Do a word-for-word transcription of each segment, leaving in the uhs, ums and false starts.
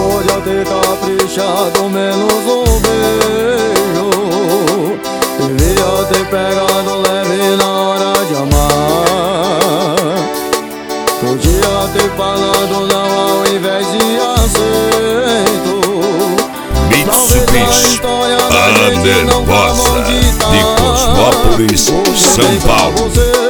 podia ter caprichado menos um beijo. Devia ter pegado leve na hora de amar. Podia ter falado não ao invés de aceito. Mitsubishi Underbossa de Cosmópolis, São Paulo.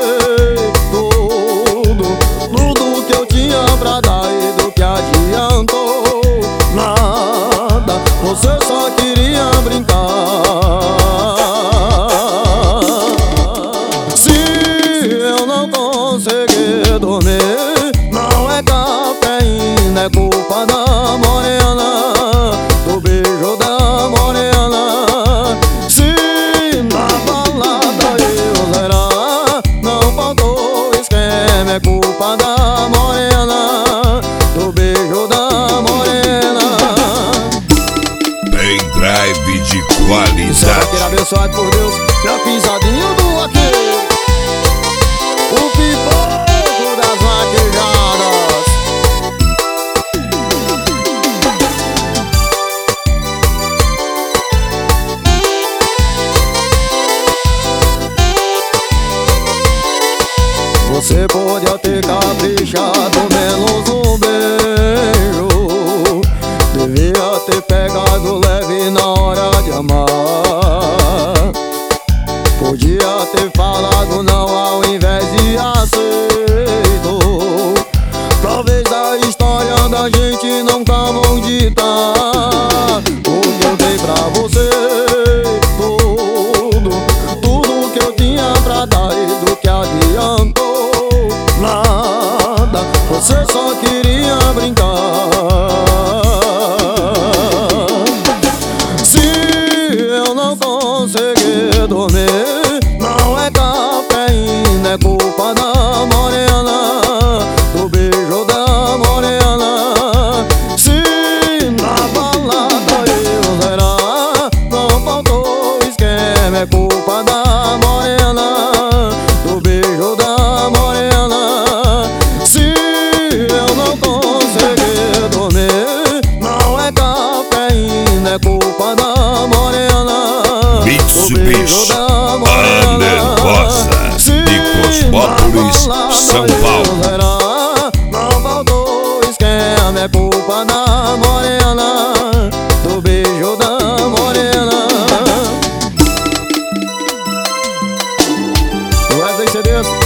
Tudo, tudo que eu tinha pra dar e do que adiantou nada. Você só queria brincar. Se eu não conseguir dormir, não é cafeína, é culpa da morena, do beijo da morena. Se na balada eu zerar, não faltou esquema, é culpa da morena, do beijo da morena. Pendrive de Será qualidade. que era abençoado por Deus, pra pisadinho do aquele, o pipoco das maquijadas. Você podia ter caprichado menos um beijo. Devia ter pegado leve na hora de amar. Podia ter falado não ao invés de aceito. Talvez a história da gente nunca vão ditar o que eu dei pra você. Tudo, tudo que eu tinha pra dar e do que adiantou nada. Você só queria brincar. Se eu não conseguir dormir, não é cafeína, é culpa da morena, do beijo da morena. Se na balada eu zerar, não faltou esquema, é culpa da morena, do beijo da morena. Se eu não conseguir dormir, não é cafeína, é culpa da morena, Mitsubishi Underbossa de Cosmópolis, São Paulo. Não faltou esquema, é culpa da morena, do beijo da morena. Wesley C Ds